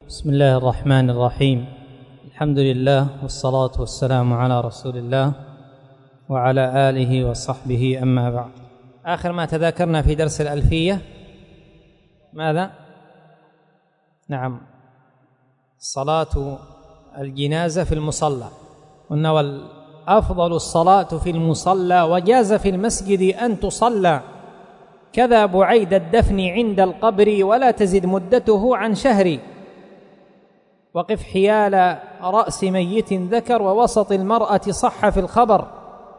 بسم الله الرحمن الرحيم. الحمد لله والصلاة والسلام على رسول الله وعلى آله وصحبه، أما بعد. آخر ما تذاكرنا في درس الألفية ماذا؟ نعم، صلاة الجنازة في المصلى، قلنا والأفضل الصلاة في المصلى، وجاز في المسجد أن تصلى، كذا بعيد الدفن عند القبر، ولا تزد مدته عن شهر. وقف حيال رأس ميت ذكر، ووسط المرأة صح في الخبر.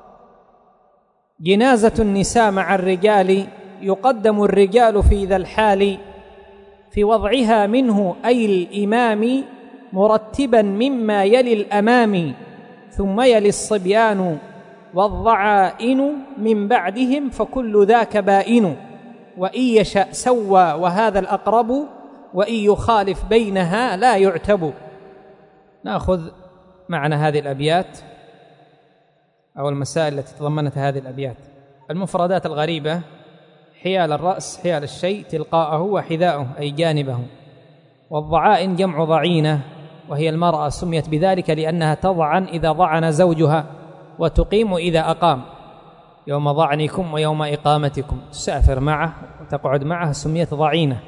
جنازة النساء مع الرجال، يقدم الرجال في ذا الحال، في وضعها منه أي الإمام، مرتبا مما يلي الأمام، ثم يلي الصبيان والضعائن من بعدهم، فكل ذاك بائن. وإن يشأ سوى وهذا الأقرب، وإن يخالف بينها لا يعتب. نأخذ معنا هذه الأبيات أو المسائل التي تضمنت هذه الأبيات. المفردات الغريبة: حيال الرأس، حيال الشيء، تلقاءه وحذاءه أي جانبه. والضعائن جمع ضعينة، وهي المرأة، سميت بذلك لأنها تضعن إذا ضعن زوجها، وتقيم إذا أقام، يوم ضعنكم ويوم إقامتكم، تسافر معه وتقعد معه، سميت ضعينة.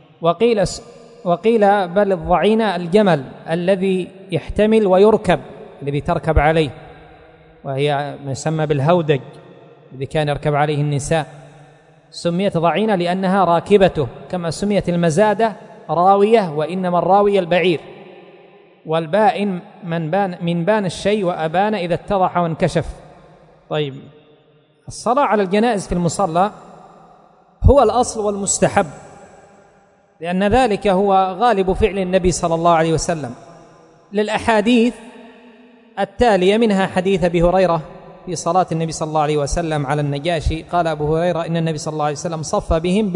وقيل بل الضعينة الجمل الذي يحتمل ويركب، الذي تركب عليه، وهي ما يسمى بالهودج الذي كان يركب عليه النساء، سميت ضعينة لأنها راكبته، كما سميت المزادة راوية، وإنما الراوية البعير. والبائن من بان الشيء، وأبان إذا اتضح وانكشف. طيب، الصلاة على الجنائز في المصلى هو الأصل والمستحب، لأن ذلك هو غالب فعل النبي صلى الله عليه وسلم، للأحاديث التالية، منها حديث أبي هريرة في صلاة النبي صلى الله عليه وسلم على النجاشي. قال أبو هريرة: إن النبي صلى الله عليه وسلم صف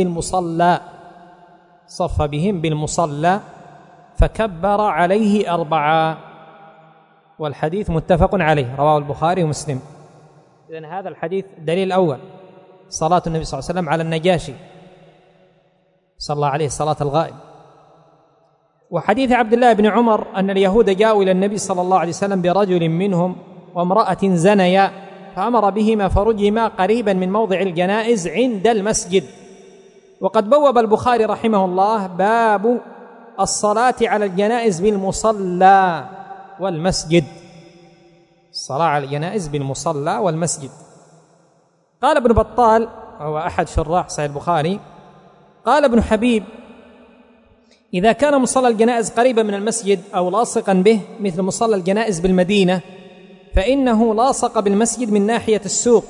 بهم بالمصلى فكبر عليه 4، والحديث متفق عليه، رواه البخاري ومسلم. إذن هذا الحديث دليل الأول، صلاة النبي صلى الله عليه وسلم على النجاشي، صلى عليه صلاة الغائب. وحديث عبد الله بن عمر أن اليهود جاءوا إلى النبي صلى الله عليه وسلم برجل منهم وامرأة زنيا، فأمر بهما فرجما قريبا من موضع الجنائز عند المسجد. وقد بوب البخاري رحمه الله باب الصلاة على الجنائز بالمصلى والمسجد، الصلاة على الجنائز بالمصلى والمسجد. قال ابن بطال، وهو أحد شراح صحيح البخاري، قال ابن حبيب: إذا كان مصلى الجنائز قريبا من المسجد أو لاصقا به، مثل مصلى الجنائز بالمدينة، فإنه لاصق بالمسجد من ناحية السوق،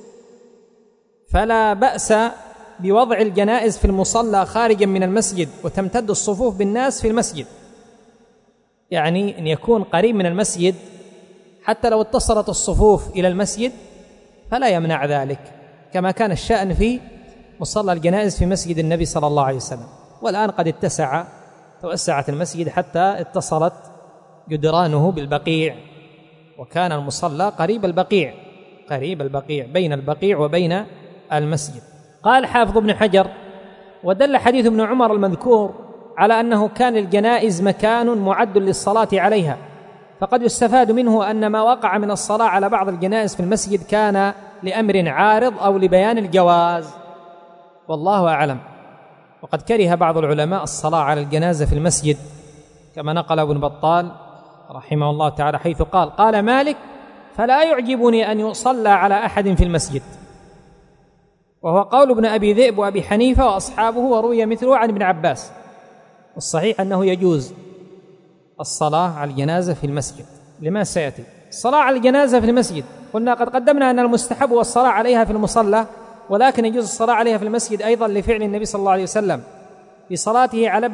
فلا بأس بوضع الجنائز في المصلى خارجا من المسجد، وتمتد الصفوف بالناس في المسجد، يعني أن يكون قريب من المسجد، حتى لو اتصلت الصفوف إلى المسجد فلا يمنع ذلك، كما كان الشأن في مصلى الجنائز في مسجد النبي صلى الله عليه وسلم. والآن قد توسعت المسجد حتى اتصلت جدرانه بالبقيع، وكان المصلى قريب البقيع بين البقيع وبين المسجد. قال حافظ ابن حجر: ودل حديث ابن عمر المذكور على أنه كان الجنائز مكان معد للصلاة عليها، فقد يستفاد منه أن ما وقع من الصلاة على بعض الجنائز في المسجد كان لأمر عارض أو لبيان الجواز، والله أعلم. وقد كره بعض العلماء الصلاة على الجنازة في المسجد، كما نقل ابن بطال رحمه الله تعالى، حيث قال مالك: فلا يعجبني أن يصلى على أحد في المسجد، وهو قول ابن أبي ذئب وأبي حنيفة وأصحابه، وروي مثله عن ابن عباس. والصحيح أنه يجوز الصلاة على الجنازة في المسجد لما سيأتي. الصلاة على الجنازة في المسجد قلنا قد قدمنا أن المستحب هو الصلاة عليها في المصلى، ولكن يجوز الصلاة عليها في المسجد أيضا لفعل النبي صلى الله عليه وسلم في صلاته على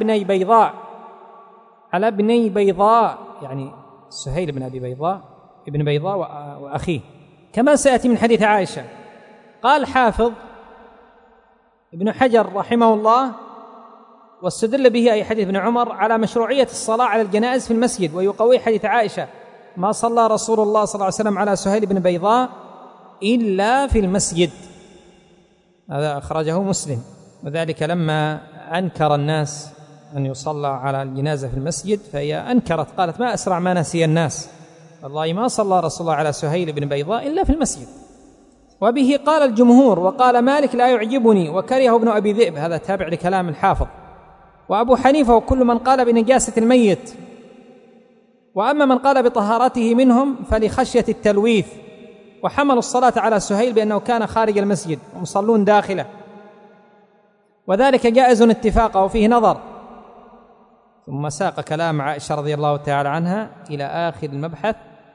ابني بيضاء، يعني سهيل بن أبي بيضاء ابن بيضاء وأخيه، كما سيأتي من حديث عائشة. قال حافظ ابن حجر رحمه الله: واستدل به أي حديث ابن عمر على مشروعية الصلاة على الجنائز في المسجد، ويقوي حديث عائشة: ما صلى رسول الله صلى الله عليه وسلم على سهيل بن بيضاء إلا في المسجد. هذا أخرجه مسلم، وذلك لما أنكر الناس أن يصلى على الجنازة في المسجد، فهي أنكرت، قالت ما أسرع ما نسي الناس، والله ما صلى رسول الله على سهيل بن بيضاء إلا في المسجد. وبه قال الجمهور، وقال مالك لا يعجبني وكرهه ابن أبي ذئب، هذا تابع لكلام الحافظ، وأبو حنيفة وكل من قال بنجاسة الميت. وأما من قال بطهارته منهم فلخشية التلويث، وحملوا الصلاة على سهيل بأنه كان خارج المسجد ومصلون داخله، وذلك جائز اتفاقا وفيه نظر. ثم ساق كلام عائشة رضي الله تعالى عنها إلى آخر المبحث،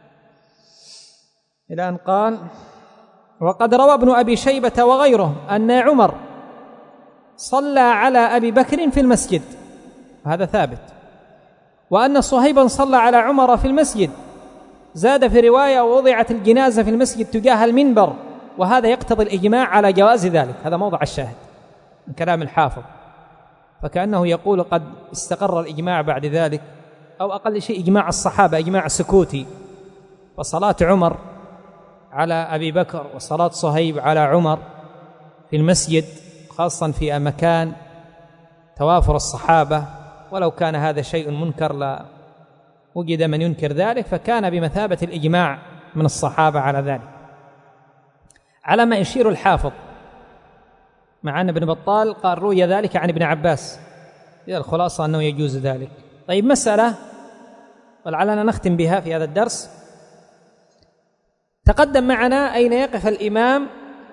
إلى أن قال وقد روى ابن أبي شيبة وغيره أن عمر صلى على أبي بكر في المسجد، هذا ثابت، وأن صهيبا صلى على عمر في المسجد. زاد في رواية ووضعت الجنازة في المسجد تجاه المنبر، وهذا يقتضي الإجماع على جواز ذلك. هذا موضع الشاهد من كلام الحافظ، فكأنه يقول قد استقر الإجماع بعد ذلك، أو أقل شيء إجماع الصحابة إجماع سكوتي. وصلاة عمر على أبي بكر وصلاة صهيب على عمر في المسجد، خاصة في مكان توافر الصحابة، ولو كان هذا شيء منكر لا وجد من ينكر ذلك، فكان بمثابة الإجماع من الصحابة على ذلك، على ما يشير الحافظ، مع أن ابن بطال قال روي ذلك عن ابن عباس. إذا الخلاصة أنه يجوز ذلك. طيب، مسألة ولعلنا نختم بها في هذا الدرس. تقدم معنا أين يقف الإمام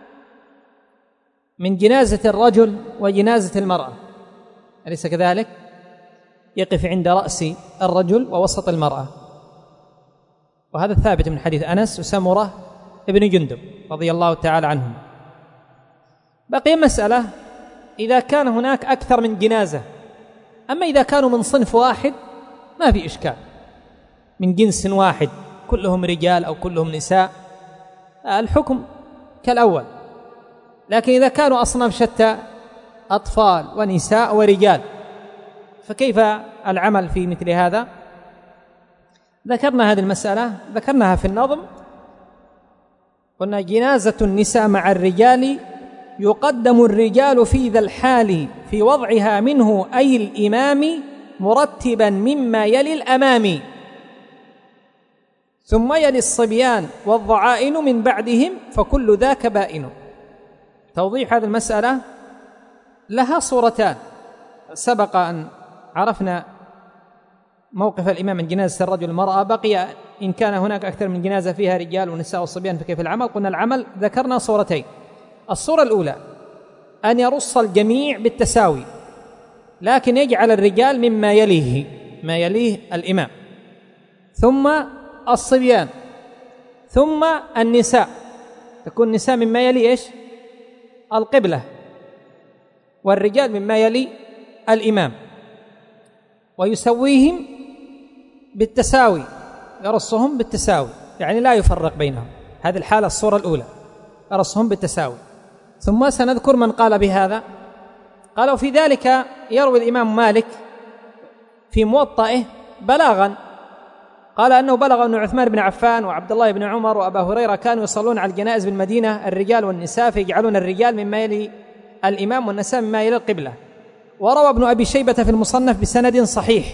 من جنازة الرجل وجنازة المرأة، أليس كذلك؟ يقف عند رأس الرجل ووسط المرأة، وهذا ثابت من حديث أنس وسمرة ابن جندب رضي الله تعالى عنهم. بقي مسألة إذا كان هناك أكثر من جنازة، أما إذا كانوا من صنف واحد ما في إشكال، من جنس واحد كلهم رجال أو كلهم نساء الحكم كالأول. لكن إذا كانوا أصناف شتى، أطفال ونساء ورجال، فكيف العمل في مثل هذا؟ ذكرنا هذه المسألة، ذكرناها في النظم، قلنا جنازة النساء مع الرجال يقدم الرجال في ذا الحال في وضعها منه أي الإمام مرتبا مما يلي الأمام، ثم يلي الصبيان والضعائن من بعدهم فكل ذاك بائن. توضيح هذه المسألة لها صورتان، سبق أن عرفنا موقف الإمام من جنازة الرجل والمرأة، بقي إن كان هناك أكثر من جنازة فيها رجال ونساء والصبيان فكيف العمل؟ قلنا العمل ذكرنا صورتين. الصورة الأولى أن يرص الجميع بالتساوي، لكن يجعل الرجال مما يليه ما يليه الإمام، ثم الصبيان، ثم النساء، تكون النساء مما يلي إيش؟ القبلة، والرجال مما يلي الإمام، ويسويهم بالتساوي، يرصهم بالتساوي، يعني لا يفرق بينهم. هذه الحالة الصورة الأولى، يرصهم بالتساوي. ثم سنذكر من قال بهذا. قال وفي ذلك يروي الإمام مالك في موطئه بلاغا، قال أنه بلغ أن عثمان بن عفان وعبد الله بن عمر وأبا هريرة كانوا يصلون على الجنائز بالمدينة الرجال والنساء، فيجعلون الرجال مما يلي الإمام والنساء مما يلي القبلة. وروى ابن أبي شيبة في المصنف بسند صحيح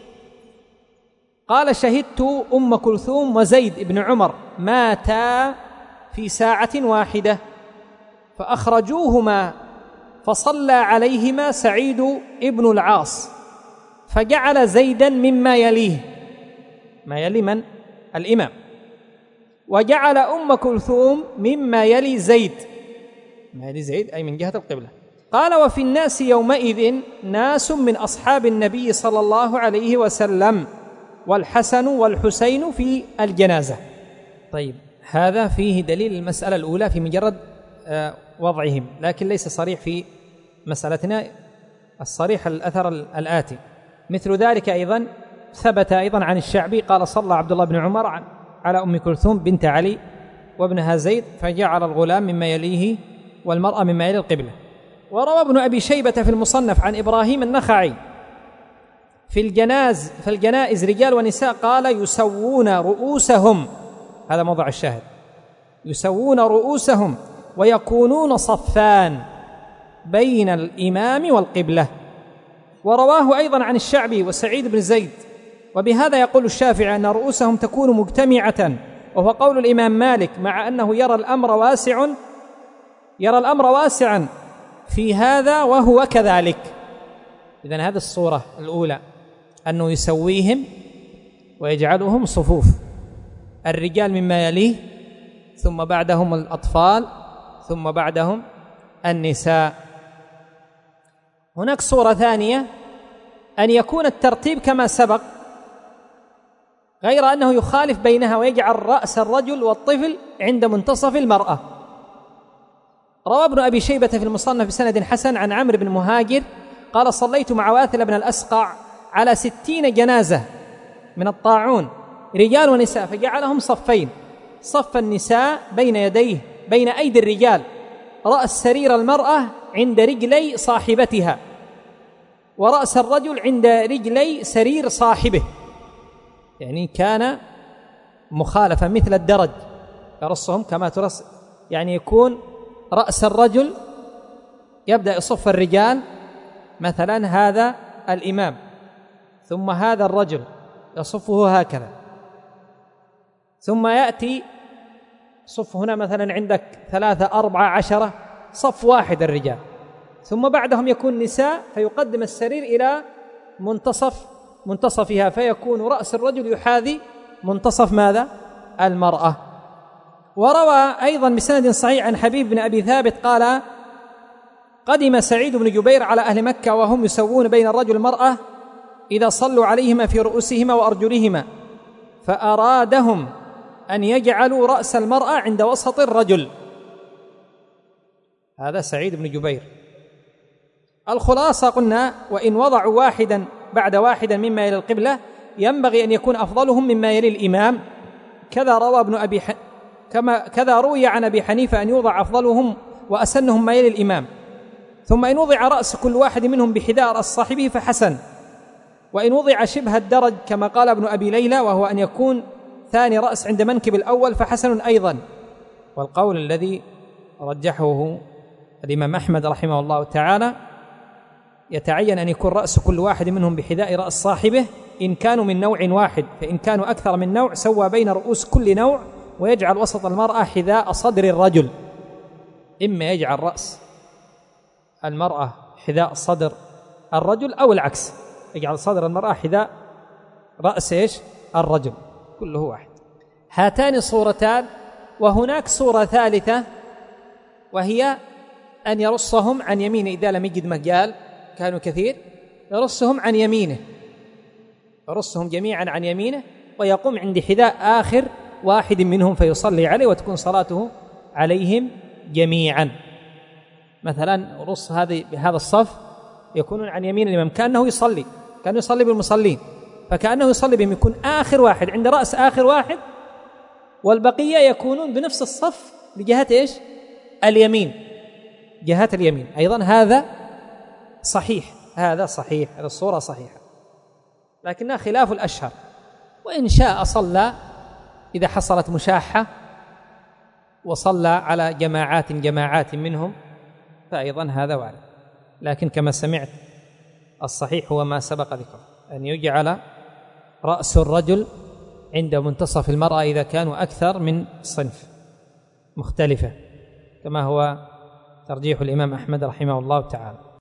قال شهدت أم كلثوم وزيد بن عمر ماتا في ساعة واحدة فأخرجوهما فصلى عليهما سعيد ابن العاص فجعل زيدا مما يليه، ما يلي من؟ الإمام، وجعل أم كلثوم مما يلي زيد، ما يلي زيد أي من جهة القبلة. قال وفي الناس يومئذ ناس من أصحاب النبي صلى الله عليه وسلم والحسن والحسين في الجنازة. طيب، هذا فيه دليل المسألة الأولى في مجرد وضعهم، لكن ليس صريح في مسألتنا. الصريح الأثر الآتي، مثل ذلك أيضا ثبت أيضا عن الشعبي قال صلى عبد الله بن عمر على أم كلثوم بنت علي وابنها زيد فجعل الغلام مما يليه والمرأة مما يلي القبلة. وروى ابن أبي شيبة في المصنف عن إبراهيم النخعي في الجنائز رجال ونساء قال يسوون رؤوسهم، هذا موضع الشاهد، يسوون رؤوسهم ويكونون صفان بين الإمام والقبلة. ورواه أيضا عن الشعبي وسعيد بن زيد. وبهذا يقول الشافعي أن رؤوسهم تكون مجتمعة، وهو قول الإمام مالك، مع أنه يرى الأمر واسعا في هذا وهو كذلك. إذن هذه الصورة الأولى أنه يسويهم ويجعلهم صفوف، الرجال مما يليه، ثم بعدهم الأطفال، ثم بعدهم النساء. هناك صورة ثانية أن يكون الترتيب كما سبق، غير أنه يخالف بينها ويجعل رأس الرجل والطفل عند منتصف المرأة. روى ابن أبي شيبة في المصنف بسند حسن عن عمرو بن مهاجر قال: صليت مع واثل بن الأسقع على 60 جنازة من الطاعون، رجال ونساء، فجعلهم صفين، صف النساء بين أيدي الرجال، رأس سرير المرأة عند رجلي صاحبتها، ورأس الرجل عند رجلي سرير صاحبه. يعني كان مخالفة مثل الدرج، يرصهم كما ترص، يعني يكون رأس الرجل يبدأ يصف الرجال، مثلا هذا الإمام، ثم هذا الرجل يصفه هكذا، ثم يأتي صف هنا مثلا عندك 3 4 10 صف واحد الرجال، ثم بعدهم يكون نساء، فيقدم السرير إلى منتصفها، فيكون رأس الرجل يحاذي منتصف ماذا؟ المرأة. وروى أيضا بسند صحيح عن حبيب بن أبي ثابت قال: قدم سعيد بن جبير على أهل مكة وهم يسوون بين الرجل والمرأة إذا صلوا عليهما في رؤوسهما وأرجلهما، فأرادهم أن يجعلوا رأس المرأة عند وسط الرجل. هذا سعيد بن جبير. الخلاصة قلنا: وإن وضعوا واحدا بعد واحدا مما يلي القبلة ينبغي أن يكون أفضلهم مما يلي الإمام. كذا روي عن أبي حنيفة أن يوضع أفضلهم وأسنهم ما يلي الإمام، ثم إن وضع رأس كل واحد منهم بحذاء رأس صاحبه فحسن، وإن وضع شبه الدرج كما قال ابن أبي ليلى، وهو أن يكون ثاني رأس عند منكب الأول، فحسن أيضا. والقول الذي رجحه الإمام أحمد رحمه الله تعالى يتعين أن يكون رأس كل واحد منهم بحذاء رأس صاحبه إن كانوا من نوع واحد، فإن كانوا أكثر من نوع سوى بين رؤوس كل نوع، ويجعل وسط المرأة حذاء صدر الرجل. إما يجعل رأس المرأة حذاء صدر الرجل، أو العكس، يجعل صدر المرأة حذاء رأس الرجل، كله واحد. هاتان صورتان. وهناك صورة ثالثة، وهي أن يرصهم عن يمينه إذا لم يجد مجال، كانوا كثير، يرصهم عن يمينه، يرصهم جميعا عن يمينه، ويقوم عند حذاء آخر واحد منهم فيصلي عليه، وتكون صلاته عليهم جميعا. مثلا رص بهذا الصف يكونون عن يمين الإمام، كأنه يصلي بالمصلين، فكأنه يصلي بهم، يكون آخر واحد عند رأس آخر واحد، والبقية يكونون بنفس الصف بجهة اليمين، جهة اليمين. أيضا هذا صحيح، هذا الصورة صحيحة، لكنها خلاف الأشهر. وإن شاء صلى إذا حصلت مشاحة وصلى على جماعات منهم فأيضا هذا وارد، لكن كما سمعت الصحيح هو ما سبق ذكره، أن يجعل رأس الرجل عند منتصف المرأة إذا كانوا أكثر من صنف مختلفة، كما هو ترجيح الإمام أحمد رحمه الله تعالى.